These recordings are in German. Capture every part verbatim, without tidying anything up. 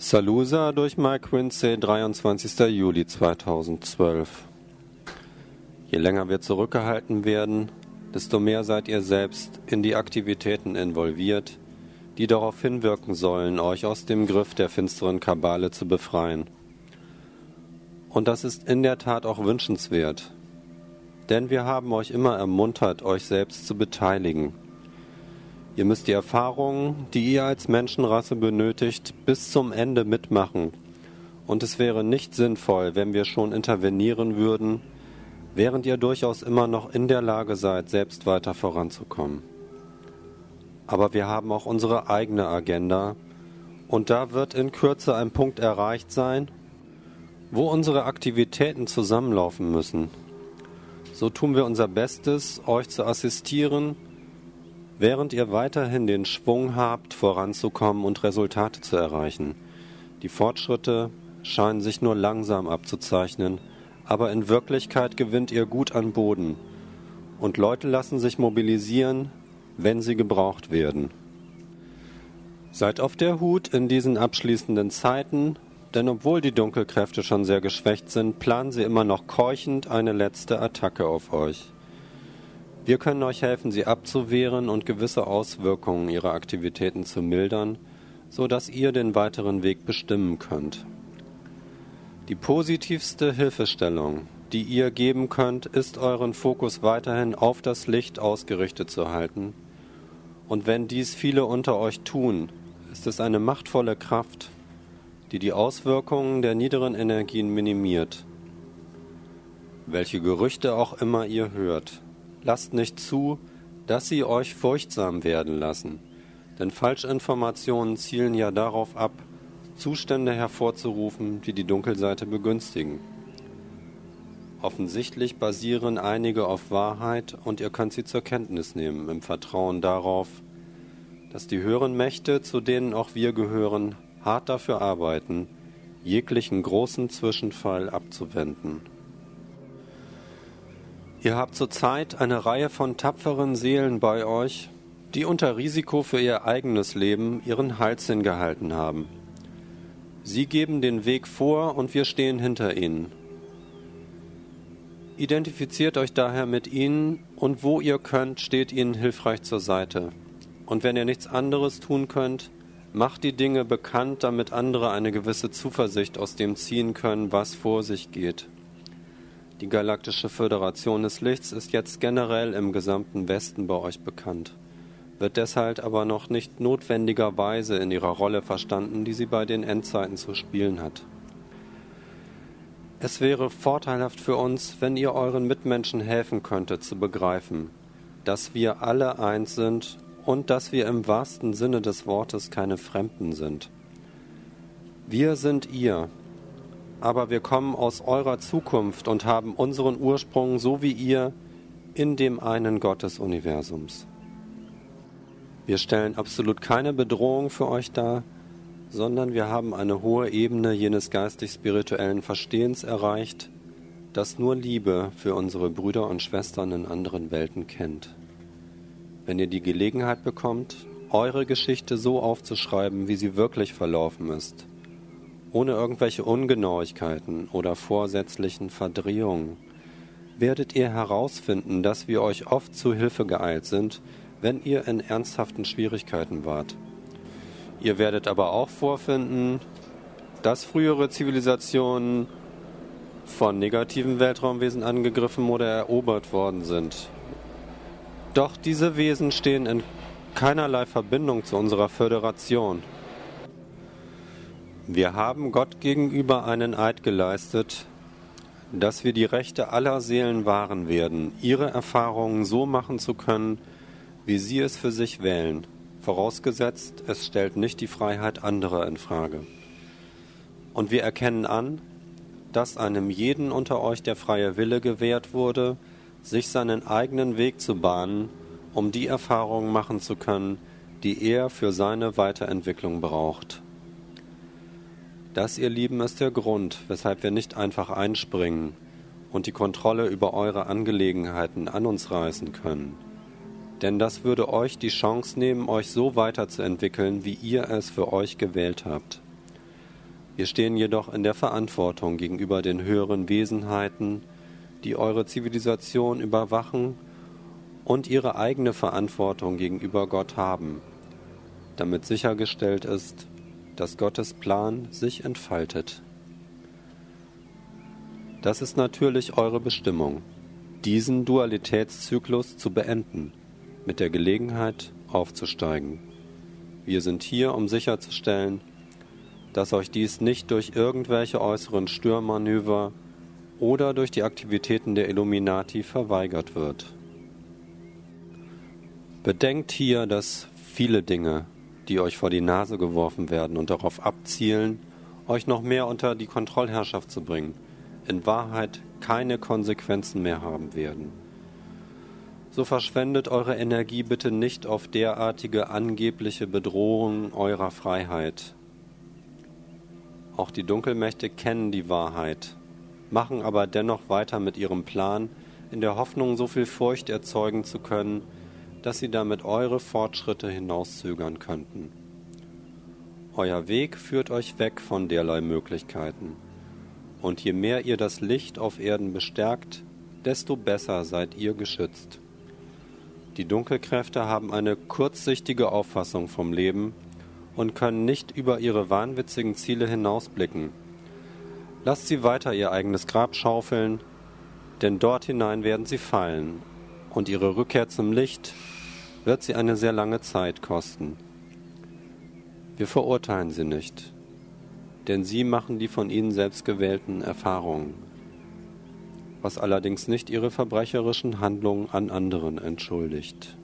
Salusa durch Mike Quincy, dreiundzwanzigster Juli zweitausendzwölf. Je länger wir zurückgehalten werden, desto mehr seid ihr selbst in die Aktivitäten involviert, die darauf hinwirken sollen, euch aus dem Griff der finsteren Kabale zu befreien. Und das ist in der Tat auch wünschenswert, denn wir haben euch immer ermuntert, euch selbst zu beteiligen. Ihr müsst die Erfahrungen, die ihr als Menschenrasse benötigt, bis zum Ende mitmachen. Und es wäre nicht sinnvoll, wenn wir schon intervenieren würden, während ihr durchaus immer noch in der Lage seid, selbst weiter voranzukommen. Aber wir haben auch unsere eigene Agenda, und da wird in Kürze ein Punkt erreicht sein, wo unsere Aktivitäten zusammenlaufen müssen. So tun wir unser Bestes, euch zu assistieren, während ihr weiterhin den Schwung habt, voranzukommen und Resultate zu erreichen. Die Fortschritte scheinen sich nur langsam abzuzeichnen, aber in Wirklichkeit gewinnt ihr gut an Boden. Und Leute lassen sich mobilisieren, wenn sie gebraucht werden. Seid auf der Hut in diesen abschließenden Zeiten, denn obwohl die Dunkelkräfte schon sehr geschwächt sind, planen sie immer noch keuchend eine letzte Attacke auf euch. Wir können euch helfen, sie abzuwehren und gewisse Auswirkungen ihrer Aktivitäten zu mildern, so dass ihr den weiteren Weg bestimmen könnt. Die positivste Hilfestellung, die ihr geben könnt, ist, euren Fokus weiterhin auf das Licht ausgerichtet zu halten. Und wenn dies viele unter euch tun, ist es eine machtvolle Kraft, die die Auswirkungen der niederen Energien minimiert. Welche Gerüchte auch immer ihr hört, lasst nicht zu, dass sie euch furchtsam werden lassen, denn Falschinformationen zielen ja darauf ab, Zustände hervorzurufen, die die Dunkelseite begünstigen. Offensichtlich basieren einige auf Wahrheit und ihr könnt sie zur Kenntnis nehmen, im Vertrauen darauf, dass die höheren Mächte, zu denen auch wir gehören, hart dafür arbeiten, jeglichen großen Zwischenfall abzuwenden. Ihr habt zurzeit eine Reihe von tapferen Seelen bei euch, die unter Risiko für ihr eigenes Leben ihren Hals hingehalten haben. Sie geben den Weg vor und wir stehen hinter ihnen. Identifiziert euch daher mit ihnen und wo ihr könnt, steht ihnen hilfreich zur Seite. Und wenn ihr nichts anderes tun könnt, macht die Dinge bekannt, damit andere eine gewisse Zuversicht aus dem ziehen können, was vor sich geht. Die Galaktische Föderation des Lichts ist jetzt generell im gesamten Westen bei euch bekannt, wird deshalb aber noch nicht notwendigerweise in ihrer Rolle verstanden, die sie bei den Endzeiten zu spielen hat. Es wäre vorteilhaft für uns, wenn ihr euren Mitmenschen helfen könntet zu begreifen, dass wir alle eins sind und dass wir im wahrsten Sinne des Wortes keine Fremden sind. Wir sind ihr, aber wir kommen aus eurer Zukunft und haben unseren Ursprung, so wie ihr, in dem einen Gott des Universums. Wir stellen absolut keine Bedrohung für euch dar, sondern wir haben eine hohe Ebene jenes geistig-spirituellen Verstehens erreicht, das nur Liebe für unsere Brüder und Schwestern in anderen Welten kennt. Wenn ihr die Gelegenheit bekommt, eure Geschichte so aufzuschreiben, wie sie wirklich verlaufen ist, ohne irgendwelche Ungenauigkeiten oder vorsätzlichen Verdrehungen, werdet ihr herausfinden, dass wir euch oft zu Hilfe geeilt sind, wenn ihr in ernsthaften Schwierigkeiten wart. Ihr werdet aber auch vorfinden, dass frühere Zivilisationen von negativen Weltraumwesen angegriffen oder erobert worden sind. Doch diese Wesen stehen in keinerlei Verbindung zu unserer Föderation. Wir haben Gott gegenüber einen Eid geleistet, dass wir die Rechte aller Seelen wahren werden, ihre Erfahrungen so machen zu können, wie sie es für sich wählen, vorausgesetzt, es stellt nicht die Freiheit anderer in Frage. Und wir erkennen an, dass einem jeden unter euch der freie Wille gewährt wurde, sich seinen eigenen Weg zu bahnen, um die Erfahrungen machen zu können, die er für seine Weiterentwicklung braucht. Das, ihr Lieben, ist der Grund, weshalb wir nicht einfach einspringen und die Kontrolle über eure Angelegenheiten an uns reißen können. Denn das würde euch die Chance nehmen, euch so weiterzuentwickeln, wie ihr es für euch gewählt habt. Wir stehen jedoch in der Verantwortung gegenüber den höheren Wesenheiten, die eure Zivilisation überwachen und ihre eigene Verantwortung gegenüber Gott haben, damit sichergestellt ist, dass Gottes Plan sich entfaltet. Das ist natürlich eure Bestimmung, diesen Dualitätszyklus zu beenden, mit der Gelegenheit aufzusteigen. Wir sind hier, um sicherzustellen, dass euch dies nicht durch irgendwelche äußeren Störmanöver oder durch die Aktivitäten der Illuminati verweigert wird. Bedenkt hier, dass viele Dinge, die euch vor die Nase geworfen werden und darauf abzielen, euch noch mehr unter die Kontrollherrschaft zu bringen, in Wahrheit keine Konsequenzen mehr haben werden. So verschwendet eure Energie bitte nicht auf derartige angebliche Bedrohungen eurer Freiheit. Auch die Dunkelmächte kennen die Wahrheit, machen aber dennoch weiter mit ihrem Plan, in der Hoffnung, so viel Furcht erzeugen zu können, dass sie damit eure Fortschritte hinauszögern könnten. Euer Weg führt euch weg von derlei Möglichkeiten. Und je mehr ihr das Licht auf Erden bestärkt, desto besser seid ihr geschützt. Die Dunkelkräfte haben eine kurzsichtige Auffassung vom Leben und können nicht über ihre wahnwitzigen Ziele hinausblicken. Lasst sie weiter ihr eigenes Grab schaufeln, denn dort hinein werden sie fallen, und ihre Rückkehr zum Licht wird sie eine sehr lange Zeit kosten. Wir verurteilen sie nicht, denn sie machen die von ihnen selbst gewählten Erfahrungen, was allerdings nicht ihre verbrecherischen Handlungen an anderen entschuldigt.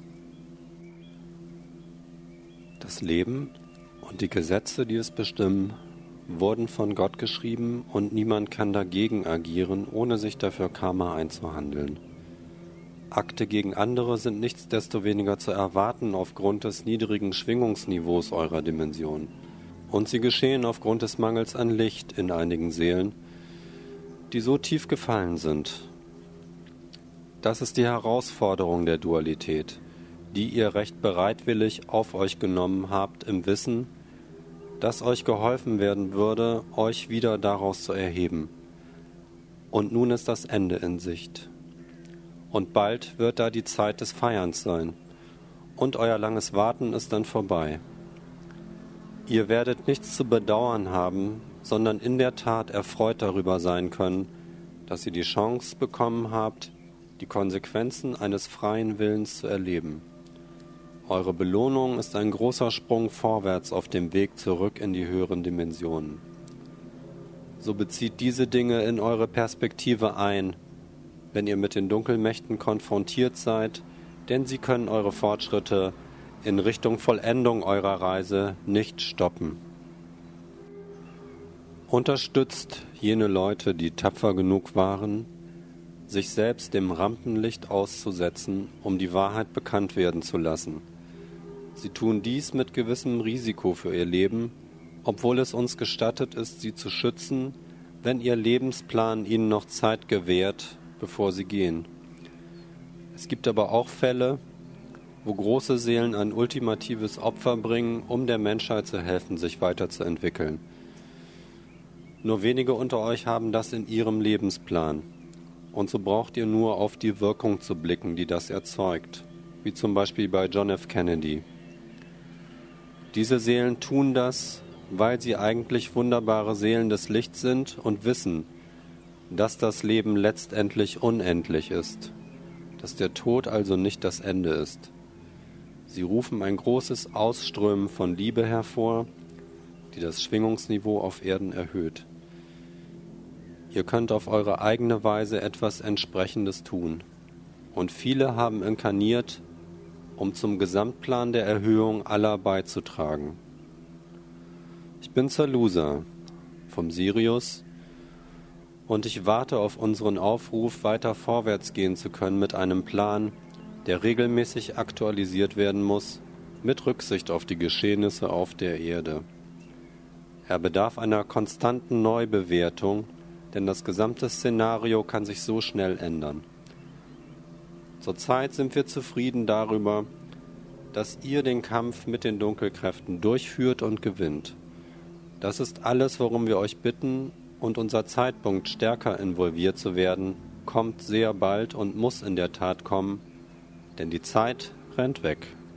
Das Leben und die Gesetze, die es bestimmen, wurden von Gott geschrieben und niemand kann dagegen agieren, ohne sich dafür Karma einzuhandeln. Akte gegen andere sind nichtsdestoweniger zu erwarten aufgrund des niedrigen Schwingungsniveaus eurer Dimension. Und sie geschehen aufgrund des Mangels an Licht in einigen Seelen, die so tief gefallen sind. Das ist die Herausforderung der Dualität, die ihr recht bereitwillig auf euch genommen habt, im Wissen, dass euch geholfen werden würde, euch wieder daraus zu erheben. Und nun ist das Ende in Sicht. Und bald wird da die Zeit des Feierns sein. Und euer langes Warten ist dann vorbei. Ihr werdet nichts zu bedauern haben, sondern in der Tat erfreut darüber sein können, dass ihr die Chance bekommen habt, die Konsequenzen eines freien Willens zu erleben. Eure Belohnung ist ein großer Sprung vorwärts auf dem Weg zurück in die höheren Dimensionen. So bezieht diese Dinge in eure Perspektive ein, wenn ihr mit den Dunkelmächten konfrontiert seid, denn sie können eure Fortschritte in Richtung Vollendung eurer Reise nicht stoppen. Unterstützt jene Leute, die tapfer genug waren, sich selbst dem Rampenlicht auszusetzen, um die Wahrheit bekannt werden zu lassen. Sie tun dies mit gewissem Risiko für ihr Leben, obwohl es uns gestattet ist, sie zu schützen, wenn ihr Lebensplan ihnen noch Zeit gewährt, bevor sie gehen. Es gibt aber auch Fälle, wo große Seelen ein ultimatives Opfer bringen, um der Menschheit zu helfen, sich weiterzuentwickeln. Nur wenige unter euch haben das in ihrem Lebensplan. Und so braucht ihr nur auf die Wirkung zu blicken, die das erzeugt, wie zum Beispiel bei John F. Kennedy. Diese Seelen tun das, weil sie eigentlich wunderbare Seelen des Lichts sind und wissen, dass das Leben letztendlich unendlich ist, dass der Tod also nicht das Ende ist. Sie rufen ein großes Ausströmen von Liebe hervor, die das Schwingungsniveau auf Erden erhöht. Ihr könnt auf eure eigene Weise etwas Entsprechendes tun. Und viele haben inkarniert, um zum Gesamtplan der Erhöhung aller beizutragen. Ich bin Zalusa vom Sirius und ich warte auf unseren Aufruf, weiter vorwärts gehen zu können mit einem Plan, der regelmäßig aktualisiert werden muss, mit Rücksicht auf die Geschehnisse auf der Erde. Er bedarf einer konstanten Neubewertung, denn das gesamte Szenario kann sich so schnell ändern. Zurzeit sind wir zufrieden darüber, dass ihr den Kampf mit den Dunkelkräften durchführt und gewinnt. Das ist alles, worum wir euch bitten, und unser Zeitpunkt, stärker involviert zu werden, kommt sehr bald und muss in der Tat kommen, denn die Zeit rennt weg.